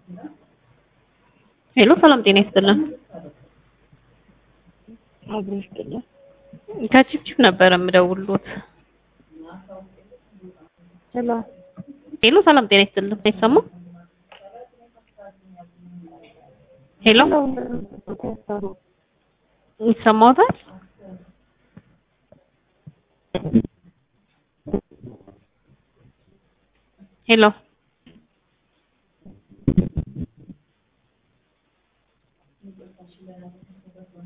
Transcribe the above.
ሄሎ ሰላም ጤና ይስጥልን። አብሮሽ ጥላ ከቺፕቺፕ ነበር የምደውልሎት። ሄሎ ሄሎ ሰላም ጤና ይስጥልን። አይሰማም? ሄሎ ይሰማዎታል? ሄሎ